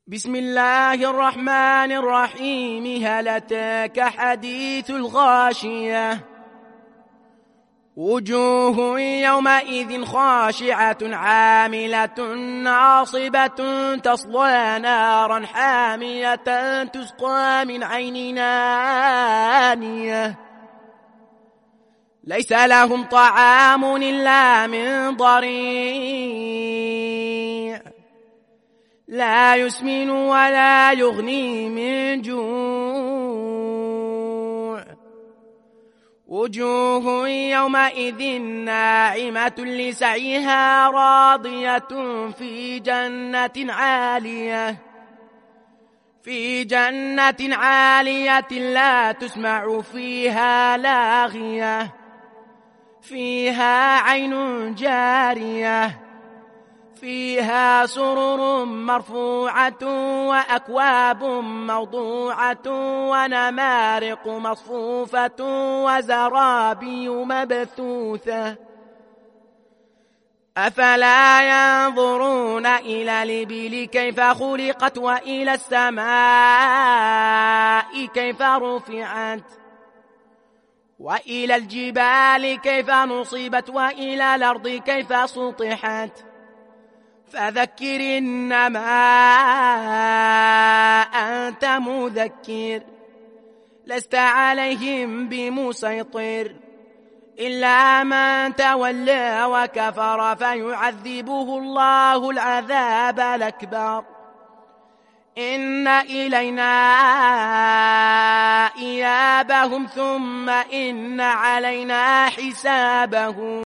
بسم الله الرحمن الرحيم. هل أتاك حديث الغاشية؟ وجوه يومئذ خاشعة عاملة ناصبة تصلى نارا حامية تسقى من عين آنية ليس لهم طعام إلا من ضريع لا يسمن ولا يغني من جوع. وجوه يومئذ ناعمة لسعيها راضية في جنة عالية لا تسمع فيها لاغية فيها عين جارية فيها سرر مرفوعة وأكواب موضوعة ونمارق مصفوفة وزرابي مبثوثة. أفلا ينظرون إلى الإبل كيف خلقت وإلى السماء كيف رفعت وإلى الجبال كيف نصبت وإلى الأرض كيف سطحت. فذكر إنما أنت مذكر لست عليهم بمسيطر إلا من تولى وكفر فيعذبه الله العذاب الأكبر. إن إلينا إيابهم ثم إن علينا حسابهم.